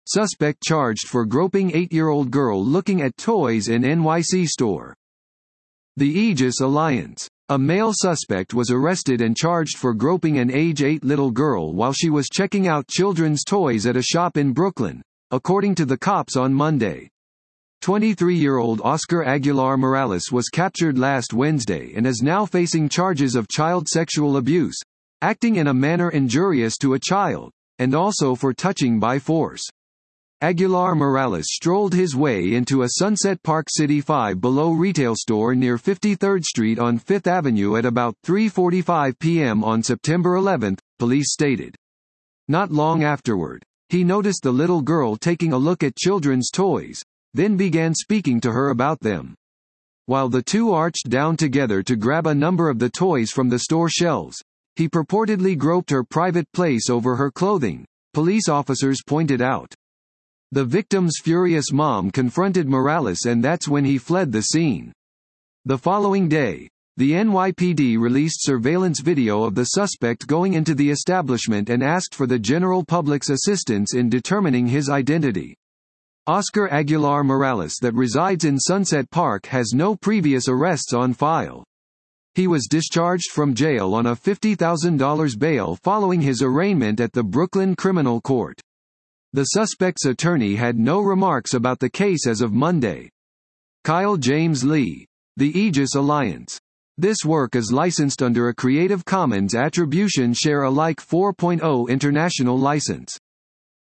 Suspect charged for groping 8-year-old girl looking at toys in NYC store. The Aegis Alliance. A male suspect was arrested and charged for groping an age 8 little girl while she was checking out children's toys at a shop in Brooklyn, according to the cops on Monday. 23-year-old Oscar Aguilar Morales was captured last Wednesday and is now facing charges of child sexual abuse, acting in a manner injurious to a child, and also for touching by force. Aguilar Morales strolled his way into a Sunset Park City Five Below retail store near 53rd Street on 5th Avenue at about 3:45 p.m. on September 11, police stated. Not long afterward, he noticed the little girl taking a look at children's toys, then began speaking to her about them. While the two arched down together to grab a number of the toys from the store shelves, he purportedly groped her private place over her clothing, police officers pointed out. The victim's furious mom confronted Morales and that's when he fled the scene. The following day, the NYPD released surveillance video of the suspect going into the establishment and asked for the general public's assistance in determining his identity. Oscar Aguilar Morales, that resides in Sunset Park, has no previous arrests on file. He was discharged from jail on a $50,000 bail following his arraignment at the Brooklyn Criminal Court. The suspect's attorney had no remarks about the case as of Monday. Kyle James Lee. The Aegis Alliance. This work is licensed under a Creative Commons Attribution Share Alike 4.0 international license.